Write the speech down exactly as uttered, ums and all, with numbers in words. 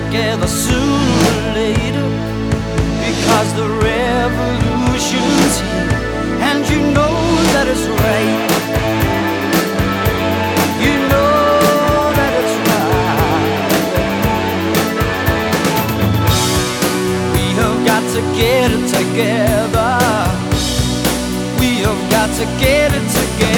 together sooner or later, because the revolution's here, and you know that it's right. You know that it's right. We have got to get it together. We have got to get it together.